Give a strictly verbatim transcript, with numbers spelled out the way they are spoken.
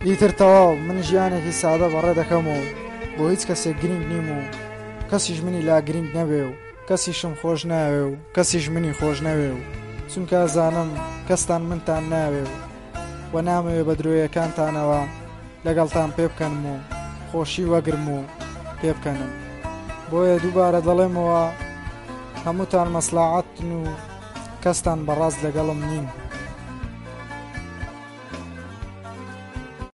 ئیتر تەواو من ژیانێکی سادە بەڕێ دەکەم و بۆ هیچ کەسێک گرنگ نیم و کەسیش منی لا گرنگ نەبێ و کەسیشم خۆش ناوێ و کەسیش منی خۆش نەوێ و چونکە زانم کەستان منتان ناوێ و وە نامەوێ بە درۆیەکانتانەوە لەگەڵتان پێ بکەنم و خۆشی وەگرم و پێ بکەنم. بۆیە دووبارە دەڵێمەوە هەمووتان مەسلاحەتن و کەستان بەڕاست لەگەڵم نین.